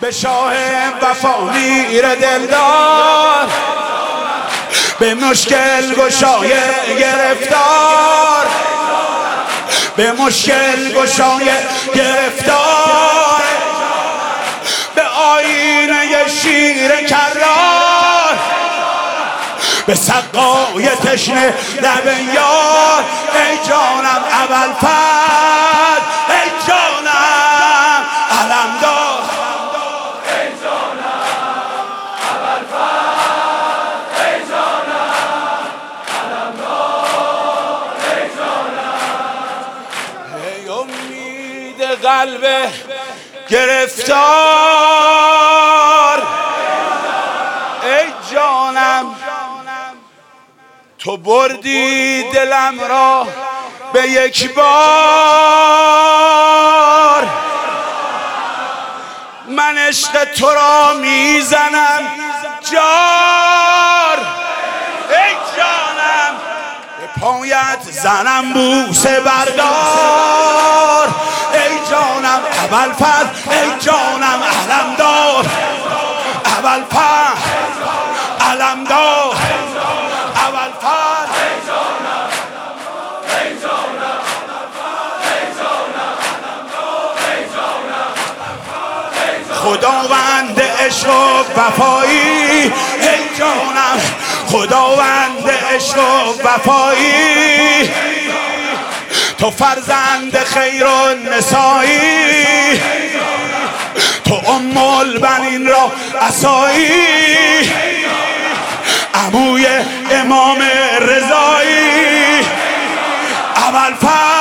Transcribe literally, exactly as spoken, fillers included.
به شاه وفا میر دلدار، به مشکل گشای گرفتار، به مشکل گشای گرفتار، به آینه شیر کرار، به سقای تشنه لب یار. ای جانم ابوالفضل، ای جانم علمدار، ای جانم ابوالفضل، ای جانم علمدار، ای جانم. ای امید قلب گرفتار، ای جانم تو بردی دلم را به یک بار. من عشق تو را میزنم جار، ای جانم به پایت زنم بوسه بردار. ای جانم ابوالفضل، ای جانم علمدار، ابوالفضل علمدار، ابوالفضل خداوند عشق و وفایی. ای جانم خداوند عشق و وفایی، تو فرزند خیر النسایی، تو ام البنین را عصایی، عموی امام رضایی. ابوالفضل